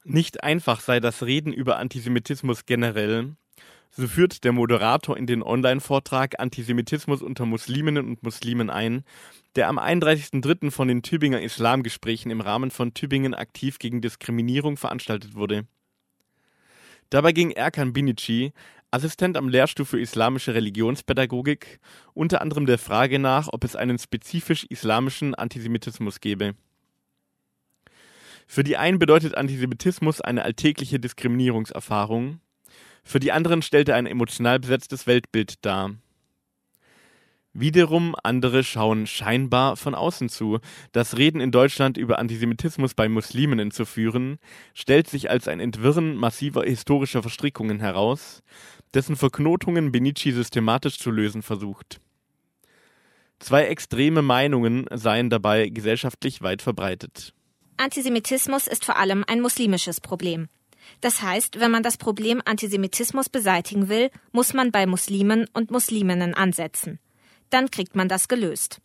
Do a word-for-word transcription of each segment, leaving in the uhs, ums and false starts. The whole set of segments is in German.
Nicht einfach sei das Reden über Antisemitismus generell, so führt der Moderator in den Online-Vortrag Antisemitismus unter Musliminnen und Muslimen ein, der am einunddreißigsten dritten von den Tübinger Islamgesprächen im Rahmen von Tübingen aktiv gegen Diskriminierung veranstaltet wurde. Dabei ging Erkan Binici, Assistent am Lehrstuhl für Islamische Religionspädagogik, unter anderem der Frage nach, ob es einen spezifisch islamischen Antisemitismus gebe. Für die einen bedeutet Antisemitismus eine alltägliche Diskriminierungserfahrung, für die anderen stellt er ein emotional besetztes Weltbild dar. Wiederum andere schauen scheinbar von außen zu. Das Reden in Deutschland über Antisemitismus bei Musliminnen zu führen, stellt sich als ein Entwirren massiver historischer Verstrickungen heraus, dessen Verknotungen Binici systematisch zu lösen versucht. Zwei extreme Meinungen seien dabei gesellschaftlich weit verbreitet. Antisemitismus ist vor allem ein muslimisches Problem. Das heißt, wenn man das Problem Antisemitismus beseitigen will, muss man bei Muslimen und Musliminnen ansetzen. Dann kriegt man das gelöst.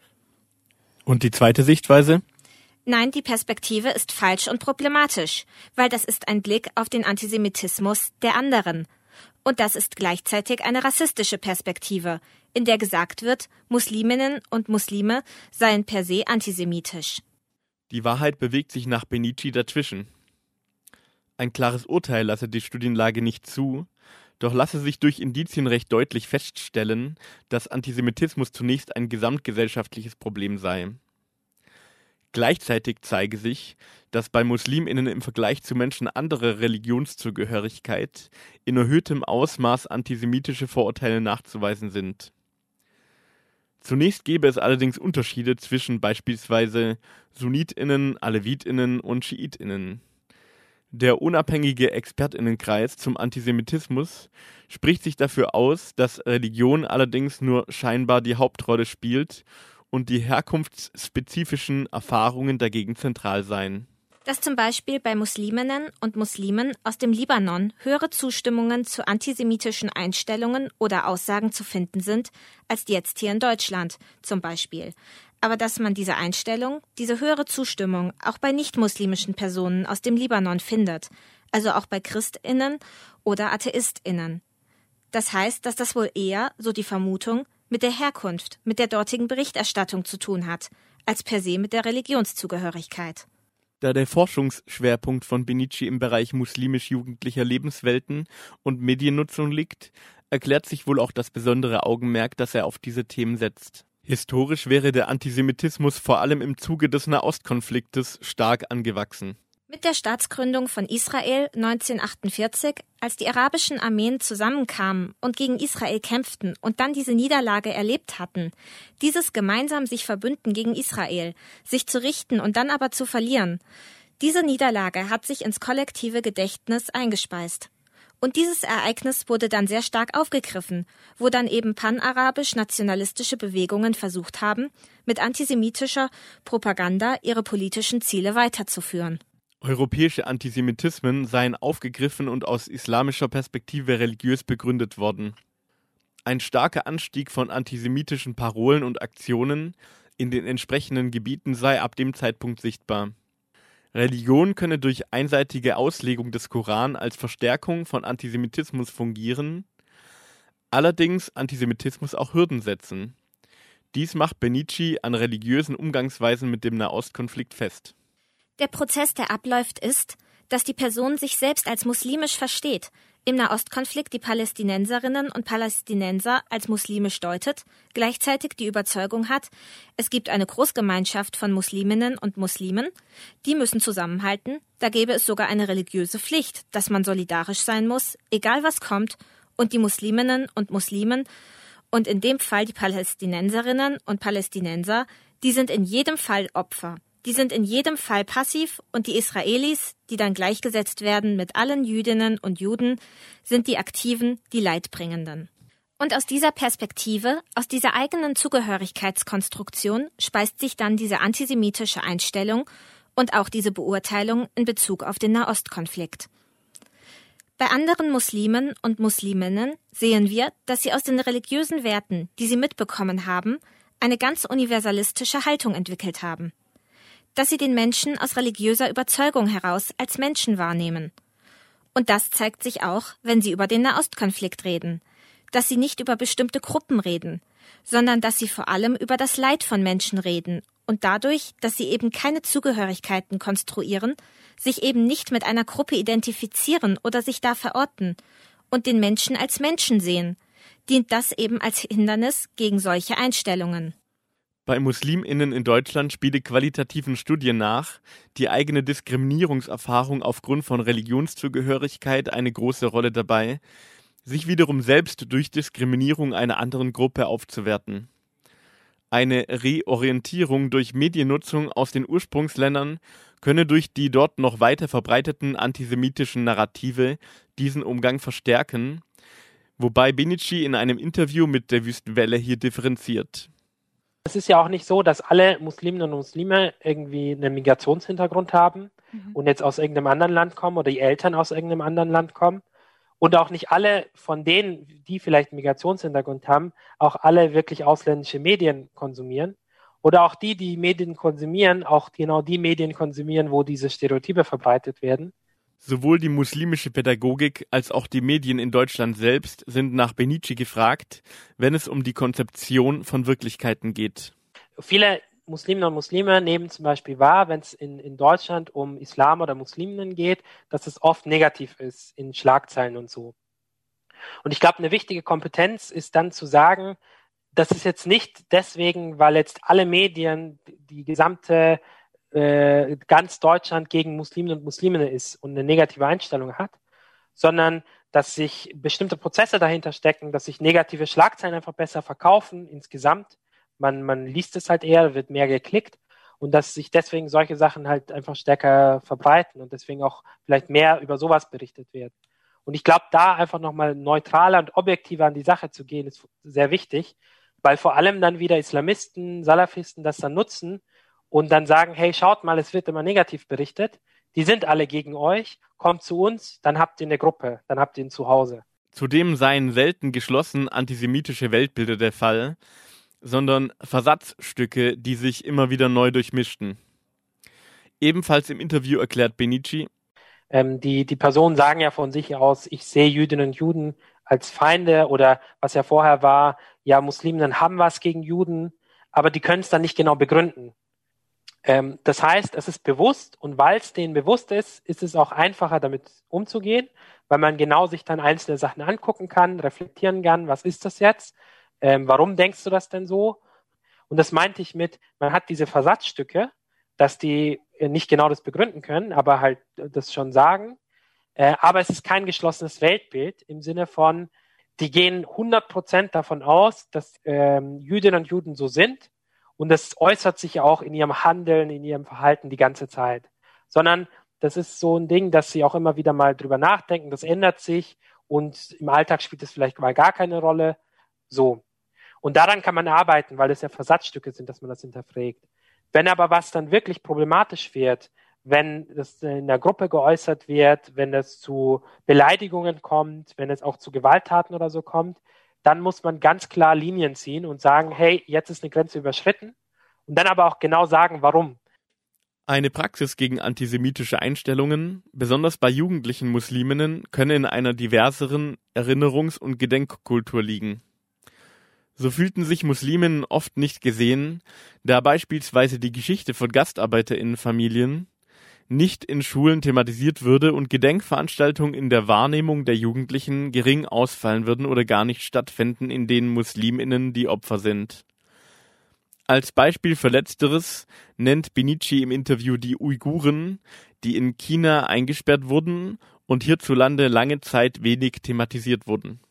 Und die zweite Sichtweise? Nein, die Perspektive ist falsch und problematisch, weil das ist ein Blick auf den Antisemitismus der anderen. Und das ist gleichzeitig eine rassistische Perspektive, in der gesagt wird, Musliminnen und Muslime seien per se antisemitisch. Die Wahrheit bewegt sich nach Binici dazwischen. Ein klares Urteil lasse die Studienlage nicht zu, doch lasse sich durch Indizien recht deutlich feststellen, dass Antisemitismus zunächst ein gesamtgesellschaftliches Problem sei. Gleichzeitig zeige sich, dass bei MuslimInnen im Vergleich zu Menschen anderer Religionszugehörigkeit in erhöhtem Ausmaß antisemitische Vorurteile nachzuweisen sind. Zunächst gäbe es allerdings Unterschiede zwischen beispielsweise SunnitInnen, AlevitInnen und SchiitInnen. Der unabhängige ExpertInnenkreis zum Antisemitismus spricht sich dafür aus, dass Religion allerdings nur scheinbar die Hauptrolle spielt und die herkunftsspezifischen Erfahrungen dagegen zentral seien. Dass zum Beispiel bei Musliminnen und Muslimen aus dem Libanon höhere Zustimmungen zu antisemitischen Einstellungen oder Aussagen zu finden sind, als jetzt hier in Deutschland zum Beispiel. Aber dass man diese Einstellung, diese höhere Zustimmung auch bei nicht-muslimischen Personen aus dem Libanon findet, also auch bei ChristInnen oder AtheistInnen. Das heißt, dass das wohl eher, so die Vermutung, mit der Herkunft, mit der dortigen Berichterstattung zu tun hat, als per se mit der Religionszugehörigkeit. Da der Forschungsschwerpunkt von Binici im Bereich muslimisch-jugendlicher Lebenswelten und Mediennutzung liegt, erklärt sich wohl auch das besondere Augenmerk, das er auf diese Themen setzt. Historisch wäre der Antisemitismus vor allem im Zuge des Nahostkonfliktes stark angewachsen. Mit der Staatsgründung von Israel neunzehnhundertachtundvierzig, als die arabischen Armeen zusammenkamen und gegen Israel kämpften und dann diese Niederlage erlebt hatten, dieses gemeinsam sich verbünden gegen Israel, sich zu richten und dann aber zu verlieren, diese Niederlage hat sich ins kollektive Gedächtnis eingespeist. Und dieses Ereignis wurde dann sehr stark aufgegriffen, wo dann eben panarabisch-nationalistische Bewegungen versucht haben, mit antisemitischer Propaganda ihre politischen Ziele weiterzuführen. Europäische Antisemitismen seien aufgegriffen und aus islamischer Perspektive religiös begründet worden. Ein starker Anstieg von antisemitischen Parolen und Aktionen in den entsprechenden Gebieten sei ab dem Zeitpunkt sichtbar. Religion könne durch einseitige Auslegung des Koran als Verstärkung von Antisemitismus fungieren, allerdings Antisemitismus auch Hürden setzen. Dies macht Binici an religiösen Umgangsweisen mit dem Nahostkonflikt fest. Der Prozess, der abläuft, ist, dass die Person sich selbst als muslimisch versteht, im Nahostkonflikt die Palästinenserinnen und Palästinenser als muslimisch deutet, gleichzeitig die Überzeugung hat, es gibt eine Großgemeinschaft von Musliminnen und Muslimen, die müssen zusammenhalten, da gäbe es sogar eine religiöse Pflicht, dass man solidarisch sein muss, egal was kommt, und die Musliminnen und Muslimen und in dem Fall die Palästinenserinnen und Palästinenser, die sind in jedem Fall Opfer. Die sind in jedem Fall passiv und die Israelis, die dann gleichgesetzt werden mit allen Jüdinnen und Juden, sind die Aktiven, die Leidbringenden. Und aus dieser Perspektive, aus dieser eigenen Zugehörigkeitskonstruktion speist sich dann diese antisemitische Einstellung und auch diese Beurteilung in Bezug auf den Nahostkonflikt. Bei anderen Muslimen und Musliminnen sehen wir, dass sie aus den religiösen Werten, die sie mitbekommen haben, eine ganz universalistische Haltung entwickelt haben. dass sie den Menschen aus religiöser Überzeugung heraus als Menschen wahrnehmen. Und das zeigt sich auch, wenn sie über den Nahostkonflikt reden, dass sie nicht über bestimmte Gruppen reden, sondern dass sie vor allem über das Leid von Menschen reden und dadurch, dass sie eben keine Zugehörigkeiten konstruieren, sich eben nicht mit einer Gruppe identifizieren oder sich da verorten und den Menschen als Menschen sehen, dient das eben als Hindernis gegen solche Einstellungen. Bei MuslimInnen in Deutschland spiele qualitativen Studien nach, die eigene Diskriminierungserfahrung aufgrund von Religionszugehörigkeit eine große Rolle dabei, sich wiederum selbst durch Diskriminierung einer anderen Gruppe aufzuwerten. Eine Reorientierung durch Mediennutzung aus den Ursprungsländern könne durch die dort noch weiter verbreiteten antisemitischen Narrative diesen Umgang verstärken, wobei Benici in einem Interview mit der Wüstenwelle hier differenziert. Es ist ja auch nicht so, dass alle Musliminnen und Muslime irgendwie einen Migrationshintergrund haben mhm. und jetzt aus irgendeinem anderen Land kommen oder die Eltern aus irgendeinem anderen Land kommen. Und auch nicht alle von denen, die vielleicht einen Migrationshintergrund haben, auch alle wirklich ausländische Medien konsumieren. Oder auch die, die Medien konsumieren, auch genau die Medien konsumieren, wo diese Stereotype verbreitet werden. Sowohl die muslimische Pädagogik als auch die Medien in Deutschland selbst sind nach Benici gefragt, wenn es um die Konzeption von Wirklichkeiten geht. Viele Musliminnen und Muslime nehmen zum Beispiel wahr, wenn es in, in Deutschland um Islam oder Musliminnen geht, dass es oft negativ ist in Schlagzeilen und so. Und ich glaube, eine wichtige Kompetenz ist dann zu sagen, das ist jetzt nicht deswegen, weil jetzt alle Medien, die gesamte äh, ganz Deutschland gegen Musliminnen und Musliminnen ist und eine negative Einstellung hat, sondern dass sich bestimmte Prozesse dahinter stecken, dass sich negative Schlagzeilen einfach besser verkaufen insgesamt. Man, man liest es halt eher, wird mehr geklickt und dass sich deswegen solche Sachen halt einfach stärker verbreiten und deswegen auch vielleicht mehr über sowas berichtet wird. Und ich glaube, da einfach nochmal neutraler und objektiver an die Sache zu gehen, ist sehr wichtig, weil vor allem dann wieder Islamisten, Salafisten das dann nutzen und dann sagen, hey, schaut mal, es wird immer negativ berichtet, die sind alle gegen euch, kommt zu uns, dann habt ihr eine Gruppe, dann habt ihr ein Zuhause. Zudem seien selten geschlossen antisemitische Weltbilder der Fall, sondern Versatzstücke, die sich immer wieder neu durchmischten. Ebenfalls im Interview erklärt Benici, ähm, die, die Personen sagen ja von sich aus, ich sehe Jüdinnen und Juden als Feinde oder was ja vorher war, ja, Musliminnen haben was gegen Juden, aber die können es dann nicht genau begründen. Ähm, das heißt, es ist bewusst und weil es denen bewusst ist, ist es auch einfacher damit umzugehen, weil man genau sich dann einzelne Sachen angucken kann, reflektieren kann, was ist das jetzt? Ähm, warum denkst du das denn so? Und das meinte ich mit, man hat diese Versatzstücke, dass die nicht genau das begründen können, aber halt das schon sagen. Äh, aber es ist kein geschlossenes Weltbild im Sinne von, die gehen hundert Prozent davon aus, dass ähm, Jüdinnen und Juden so sind und das äußert sich auch in ihrem Handeln, in ihrem Verhalten die ganze Zeit. Sondern das ist so ein Ding, dass sie auch immer wieder mal drüber nachdenken, das ändert sich und im Alltag spielt es vielleicht mal gar keine Rolle. So. Und daran kann man arbeiten, weil es ja Versatzstücke sind, dass man das hinterfragt. Wenn aber was dann wirklich problematisch wird, wenn das in der Gruppe geäußert wird, wenn es zu Beleidigungen kommt, wenn es auch zu Gewalttaten oder so kommt, dann muss man ganz klar Linien ziehen und sagen, hey, jetzt ist eine Grenze überschritten und dann aber auch genau sagen, warum. Eine Praxis gegen antisemitische Einstellungen, besonders bei jugendlichen Musliminnen, könne in einer diverseren Erinnerungs- und Gedenkkultur liegen. So fühlten sich Musliminnen oft nicht gesehen, da beispielsweise die Geschichte von GastarbeiterInnenfamilien nicht in Schulen thematisiert würde und Gedenkveranstaltungen in der Wahrnehmung der Jugendlichen gering ausfallen würden oder gar nicht stattfinden, in denen MuslimInnen die Opfer sind. Als Beispiel für Letzteres nennt Benici im Interview die Uiguren, die in China eingesperrt wurden und hierzulande lange Zeit wenig thematisiert wurden.